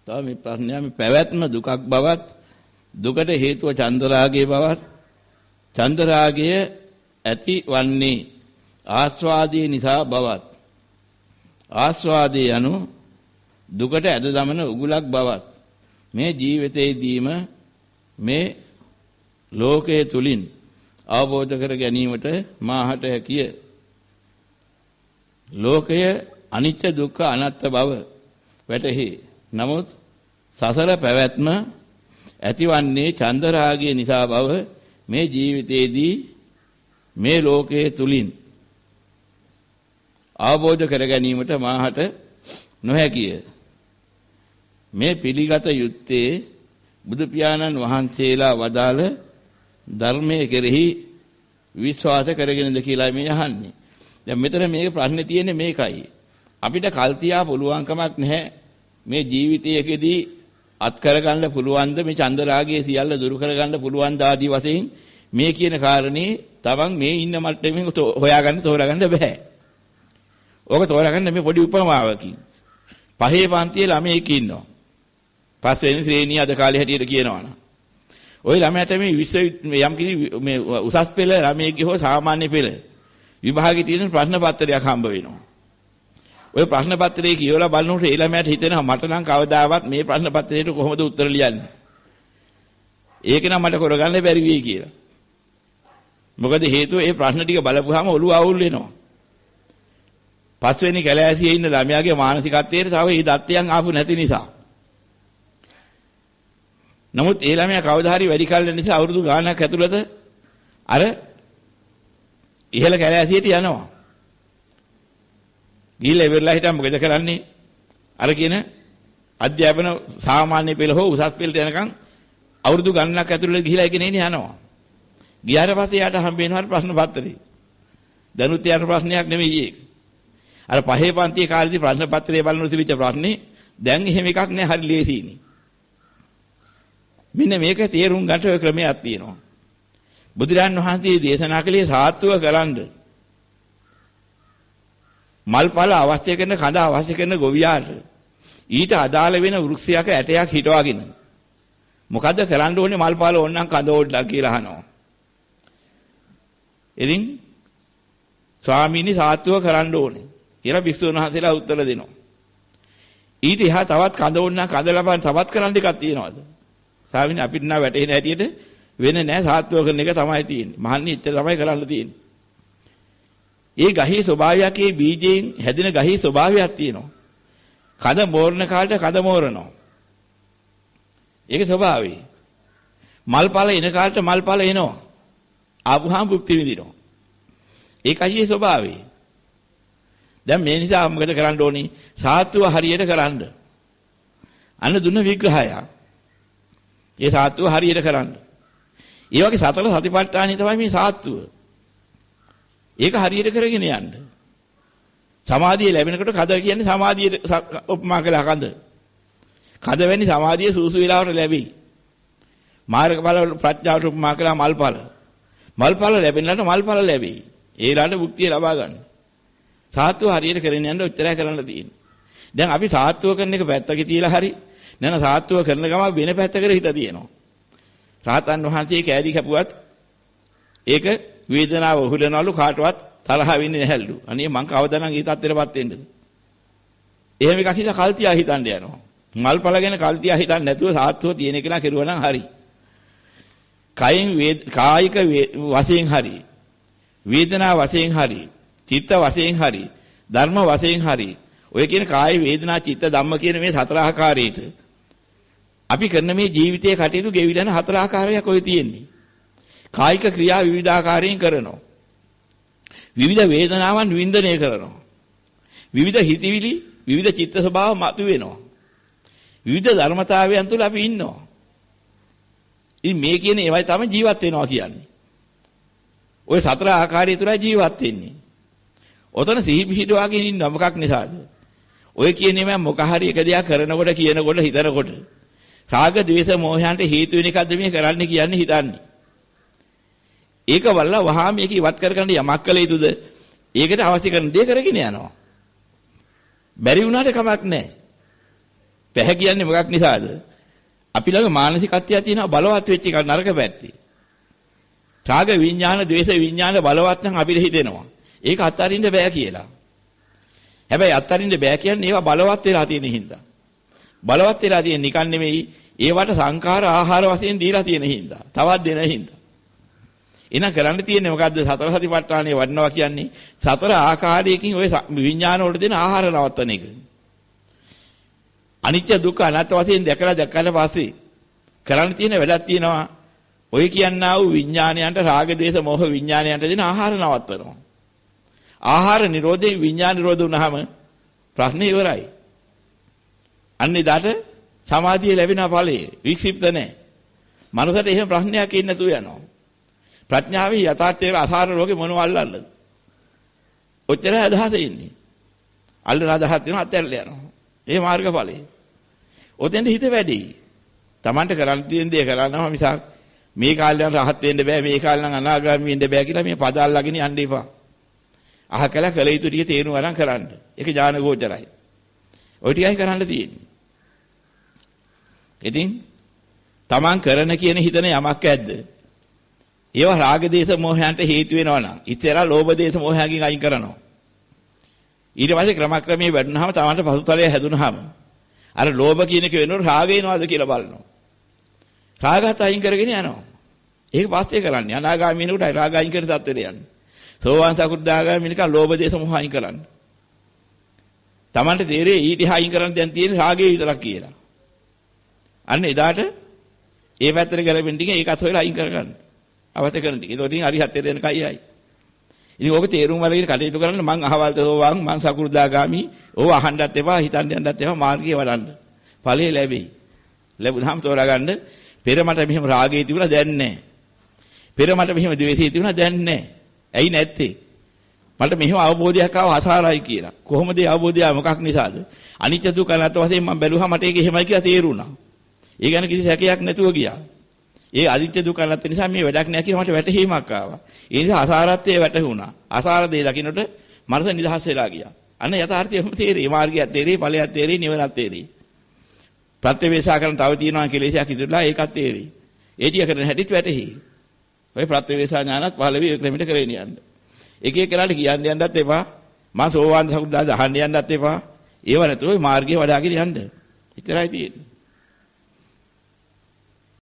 තව මේ ප්‍රශ්නය මේ පැවැත්ම දුකක් බවත් දුකට හේතුව චන්දරාගයේ බවත් චන්දරාගය ඇති වන්නේ ආස්වාදයේ නිසා බවත් ආස්වාදයේ යනු දුකට ඇද දමන උගුලක් බවත් මේ ජීවිතයේදීම මේ ලෝකයේ තුලින් අවබෝධ කර ගැනීමට මාහට හැකිය. ලෝකය අනිත්‍ය දුක්ඛ අනාත්ම බව වැටහි. නමුත් සසර පැවැත්ම ඇතිවන්නේ චන්දරාගයේ නිසා බව මේ ජීවිතයේදී මේ ලෝකයේ තුලින් අවබෝධ කර ගැනීමට මාහට නොහැකිය. මේ පිළිගත යුත්තේ බුදු පියාණන් වහන්සේලා වදාළ ධර්මයේ කෙරෙහි විශ්වාස කරගෙනද කියලා මේ අහන්නේ. දැන් මෙතන මේක ප්‍රශ්නේ තියෙන්නේ මේකයි. අපිට කල්තියා පුළුවන්කමක් නැහැ මේ ජීවිතයේදී අත් කරගන්න පුළුවන්ද මේ චන්දරාගයේ සියල්ල දුරු කරගන්න පුළුවන් දාදී වශයෙන් මේ කියන කාරණේ තමන් මේ ඉන්න මට්ටමින් හොයාගන්න තෝරාගන්න බෑ. ඕක තෝරාගන්න මේ පොඩි උපමාවකින්. පහේ පන්තියේ ළමයෙක් ඉන්නවා. පස්වෙනි ශ්‍රේණිය අද කාලේ හැටියට කියනවනම්. ওই ළමයාට මේ යම් කිසි මේ උසස් පෙළ ළමයෙක්ගේ හෝ සාමාන්‍ය පෙළ විභාගයේ තියෙන ප්‍රශ්න පත්‍රයක් හම්බ වෙනවා. ওই ප්‍රශ්න පත්‍රයේ කියවලා බලනකොට ඒ ළමයාට හිතෙනවා මට නම් කවදාවත් මේ ප්‍රශ්න පත්‍රයට කොහොමද උත්තර ලියන්නේ? ඒක නම් මට කරගන්න බැරි වෙයි කියලා. මොකද හේතුව ඒ ප්‍රශ්න ටික බලපුවාම ඔළුව අවුල් වෙනවා. පස්වෙනි කැලෑසියේ ඉන්න ළමයාගේ මානසිකත්වයේ තව මේ දත්තයන් ආපු නැති නිසා. නමුත් ඒ ළමයා කවදා හරි වැඩි කල නිසා අවුරුදු ගාණක් ඇතුළත අර ඉහළ කැලෑසියට යනවා. ගිහිල්ලා ඉවරලා හිටන් මොකද කරන්නේ? අර කියන අධ්‍යාපන සාමාන්‍ය පෙළ හෝ උසස් පෙළට යනකම් අවුරුදු ගණනක් ඇතුළත ගිහිලා ඒකේ නේ යනවා. ගියාට පස්සේ යාට හම්බ වෙනවා ප්‍රශ්න පත්‍රේ. දැනුත් යාට ප්‍රශ්නයක් නෙමෙයි ඒක. අර පහේ පන්තියේ කාලේදී ප්‍රශ්න පත්‍රය බලන තිබිච්ච ප්‍රශ්නේ දැන් එහෙම එකක් නෑ හරි ලේසියිනේ. මෙන්න මේක තේරුම් ගන්න ඔය ක්‍රමයක් තියෙනවා. බුදුරන් වහන්සේ දේශනා කළේ සාත්තුව කරන්න. මල්පල අවශ්‍ය කරන කඳ අවශ්‍ය කරන ගොවියාට ඊට අදාළ වෙන වෘක්ෂයක ඇටයක් හිටවාගෙන මොකද්ද කරන්න ඕනේ මල්පල ඕනනම් කඳ ඕඩක් කියලා අහනවා. ඉතින් ස්වාමීනි සාත්තුව කරන්න ඕනේ කියලා භික්ෂුන් වහන්සේලා උත්තර දෙනවා. ඊට එහා තවත් කඳ ඕනනම් කඳ ලබන්න තවත් කරන්න එකක් තියනවාද? ස්වාමීනි අපිට නම් වැටෙන හැටියට වෙන නෑ සාත්තුව කරන එක තමයි තියෙන්නේ. මහන්නේ ඉච්ච තමයි කරන්න තියෙන්නේ. ඒ ගහේ ස්වභාවයක් ඒ බීජයෙන් හැදෙන ගහේ ස්වභාවයක් තියෙනවා. කඳ මෝරන කාලට කඳ මෝරනවා. ඒකේ ස්වභාවය. මල්පල එන කාලට මල්පල එනවා. ආපුහාම භුක්ති විඳිනවා. ඒකයි ඒ ස්වභාවය. දැන් මේ නිසා මොකද කරන්න ඕනේ? සාත්තුව හරියට කරන්න. අන්න දුන්න විග්‍රහය. ඒ සාත්තුව හරියට කරන්න. ඒ වගේ සතර සතිපට්ඨානෙ තමයි මේ සාත්තුව. ඒක හරියට කරගෙන යන්න. සමාධිය ලැබෙනකොට කඳ කියන්නේ සමාධියට උපමා කළා කඳ. කඳ වෙන්නේ සමාධිය සූසු වේලාවට ලැබෙයි. මාර්ගඵල ප්‍රඥාවට උපමා කළා මල්ඵල. මල්ඵල ලැබෙනකොට මල්ඵල ලැබෙයි. ඒ ඊළඟ මුක්තිය ලබා ගන්න. සාත්තුව හරියට කරගෙන යන්න ඔච්චරයි කරන්න තියෙන්නේ. දැන් අපි සාත්තුව කරන එක පැත්තක තියලා හරි නේද සාත්තුව කරන ගම වෙන පැත්තකට හිත තියෙනවා. රාතන් වහන්සේ කෑලි කැපුවත් ඒක වේදනාව උහුලනවලු කාටවත් තරහ වෙන්නේ නැහැලු. අනේ මං කවදානම් ඊ තත්ත්වෙටපත් වෙන්නද? එහෙම එකක් හිතා කල්තියා හිතන්න යනවා. මල්පල ගැන කල්තියා හිතන්නේ නැතුව සාත්තුව තියෙන කෙනා කෙරුවා නම් හරි. කයින් කායික වශයෙන් හරි, වේදනා වශයෙන් හරි, චිත්ත වශයෙන් හරි, ධර්ම වශයෙන් හරි. ඔය කියන කාය වේදනා චිත්ත ධම්ම කියන මේ සතර ආකාරයට අපි කරන මේ ජීවිතයේ කටයුතු ගෙවිලන හතර ආකාරයක් ඔය තියෙන්නේ. කායික ක්‍රියා විවිධාකාරයෙන් කරනවා. විවිධ වේදනාවන් වින්දනය කරනවා. විවිධ හිතවිලි, විවිධ චිත්ත ස්වභාව මතුවෙනවා. විවිධ ධර්මතාවයන් තුළ අපි ඉන්නවා. ඉතින් මේ කියන ඒවයි තමයි ජීවත් වෙනවා කියන්නේ. ওই සතර ආකාරය තුළ ජීවත් වෙන්නේ. ඔතන සිහි පිහිටවාගෙන ඉන්න මොකක් නිසාද? ඔය කියන්නේ මම මොක හරි එක දෙයක් කරනකොට කියනකොට හිතනකොට රාග ద్వේෂ මෝහයන්ට හේතු වෙන එකක්ද මේ කරන්න කියන්නේ හිතන්නේ. ඒක වල්ලා වහා මේක ඉවත් කරගන්න යමක් කළ යුතුද? ඒකට අවශ්‍ය කරන දේ කරගෙන යනවා. බැරි වුණාට කමක් නැහැ. පැහැ කියන්නේ මොකක් නිසාද? අපි ළඟ මානසිකත්වයක් තියෙනවා බලවත් වෙච්ච එක නරක පැත්තේ. රාග විඥාන, ද්වේෂ විඥාන බලවත් නම් අපිට හිතෙනවා. ඒක අත්හරින්න බෑ කියලා. හැබැයි අත්හරින්න බෑ කියන්නේ ඒවා බලවත් වෙලා තියෙන හින්දා. බලවත් වෙලා තියෙන නිකන් නෙමෙයි ඒවට සංඛාර ආහාර වශයෙන් දීලා තියෙන හින්දා. තවත් දෙන හින්දා. එහෙනම් කරන්න තියෙන්නේ මොකද්ද? සතර සතිපට්ඨානයේ වඩනවා කියන්නේ සතර ආකාරයකින් ওই විඥාන වලට දෙන ආහාර නවත්තන එක. අනිත්‍ය දුක්ඛ අනාත්ම වශයෙන් දැකලා පස්සේ කරන්න තියෙන වැඩක් තියෙනවා. ඔය කියන්නා වූ විඥානයන්ට රාග දේශ මොහ විඥානයන්ට දෙන ආහාර නවත්තනවා. ආහාර නිරෝධේ විඥාන නිරෝධ වුණාම ප්‍රශ්නේ ඉවරයි. අන්න එදාට සමාධිය ලැබෙන ඵලයේ වික්ෂිප්ත නැහැ. මනසට එහෙම ප්‍රශ්නයක් ඉන්නේ නැතුව යනවා. ප්‍රඥාවේ යථාර්ථයේ අසාර ලෝකේ මොනව අල්ලන්නද? ඔච්චර අදහස ඉන්නේ. අල්ලන අදහස් වෙනවා අත්හැරලා යනවා. ඒ මාර්ගඵලයේ. ඔතෙන්ද හිත වැඩි. Tamanට කරන්න තියෙන දේ කරනවා මිසක් මේ කාලේ නම් රහත් වෙන්න බෑ මේ කාලේ නම් අනාගාමී වෙන්න බෑ කියලා මේ පද අල්ලගෙන යන්න එපා. අහකලා කළ යුතු ටික තේරුම් අරන් කරන්න. ඒක ඥාන ගෝචරයි. ඔය ටිකයි කරන්න තියෙන්නේ. ඉතින් Taman කරන කියන හිතන යමක් ඇද්ද? ඒවා රාග දේශ මොහයන්ට හේතු වෙනවා නම් ඉතලා ලෝභ දේශ මොහයන්ගෙන් අයින් කරනවා. ඊට පස්සේ ක්‍රමක්‍රමයෙන් වැඩුණාම Tamanට පසුතලයේ හැදුනහම අර ලෝභ කියන එක වෙනකොට රාග එනවාද කියලා බලනවා. රාගත් අයින් කරගෙන යනවා. ඒක පස්සේ කරන්නේ. අනාගාමී වෙනකොට රාග අයින් කරන තත්ත්වෙට යන්නේ. සෝවාන් සකුද්දාගාමී වෙනකන් ලෝභ දේශ මොහ අයින් කරන්න. Tamanට තේරෙයි ඊට අයින් කරන්න දැන් තියෙන්නේ රාගය විතරක් කියලා. අන්න එදාට ඒ පැත්තට ගැලපෙන ටික ඒකත් හොයලා අයින් කරගන්න. අවශ්‍ය කරන ටික. ඒක උඩින් අරිහත්ත්වයට එන කයයි. ඉතින් ඕක තේරුම් අරගෙන කටයුතු කරන්න මං අහවල් සෝවාන් මං සකුද්දාගාමී ඕව අහන්නත් එපා හිතන්න යන්නත් එපා මාර්ගය වඩන්න. ඵලය ලැබෙයි. ලැබුණාම තෝරාගන්න පෙර මට මෙහෙම රාගය තිබුණා දැන් නැහැ. පෙර මට මෙහෙම ද්වේෂය තිබුණා දැන් නැහැ. ඇයි නැත්තේ? මට මෙහෙම අවබෝධයක් ආව අසාරයි කියලා. කොහොමද ඒ අවබෝධය මොකක් නිසාද? අනිත්‍ය දුක්ඛ අනාත්ම වශයෙන් මම බැලුවා මට ඒක එහෙමයි කියලා තේරුණා. ඒ ගැන කිසි සැකයක් නැතුව ගියා. ඒ අනිත්‍ය දුක්ඛ අනාත්ම නිසා මේ වැඩක් නෑ කියලා මට වැටහීමක් ආවා. ඒ නිසා අසාරත්වයේ වැටහුණා. අසාර දේ දකින්නට මනස නිදහස් වෙලා ගියා. අන්න යථාර්ථය තේරෙයි. මාර්ගයක් තේරෙයි, ඵලයක් තේරෙයි, නිවනක් තේරෙයි. ප්‍රත්‍යවේක්ෂා කරන තව තියෙනවා කෙලෙසයක් ඉදිරියලා ඒකත් තේරෙයි. ඒ ටික කරන හැටිත් වැටහි. ඔය ප්‍රත්‍යවේක්ෂා ඥානත් පහළ වී ක්‍රමයට කරගෙන යන්න. එක එක කරාට කියන්න යන්නත් එපා. මම සෝවාන් සකුද්දාගාමී අහන්න යන්නත් එපා. ඒව නැතුව මාර්ගය වඩාගෙන යන්න. එච්චරයි තියෙන්නේ.